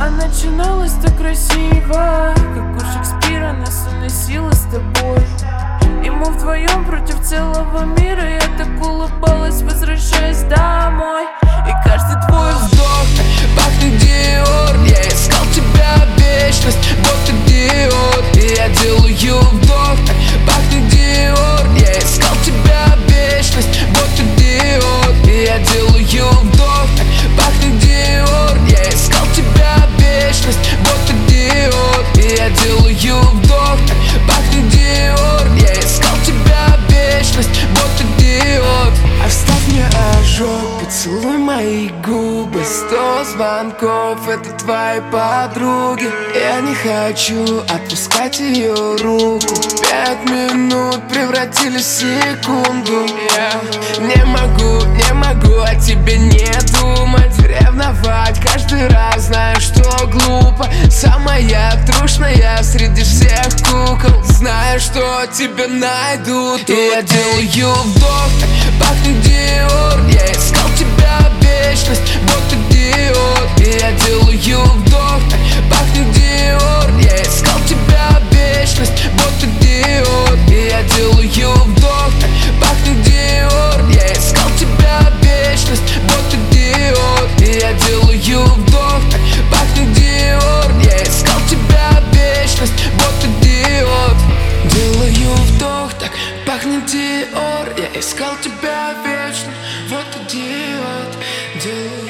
А начиналось так красиво, как у Шекспира нас уносило с тобой. И мы вдвоем против целого мира. Я так улыбалась, возвращаясь домой. И каждый твой вздох пахнет Диор. Я искал тебя вечность, будто диод. И я делаю вдох, пахнет Диор. Я искал тебя вечность, будто диод. И я делаю вдох, пахнет Диор. Я искал тебя вечность, будто диод. И я делаю вдох, пахнет Диор. Я искал тебя вечность, будто диод. Оставь мне ожог, поцелуй мои губы. 100 звонков, это твои подруги. Я не хочу отпускать ее руку. 5 минут превратились в секунду. Я не могу о тебе не думать. Ревновать каждый раз, знаю, что глупо. Самая трушная среди всех кукол. Знаю, что тебя найдут. И я делаю вдох, пахнет Диор. Я искал тебя вечность, будто диод. И я делаю вдох, пахнет Диор. Я искал тебя вечность, будто диод. И я делаю вдох, пахнет Диор. Я искал тебя вечность, будто диод. И я делаю вдох, пахнет Диор. Я искал тебя вечность, будто диод. Делаю вдох, так пахнет Диор. Я искал тебя вечно, вот идиот. Делаю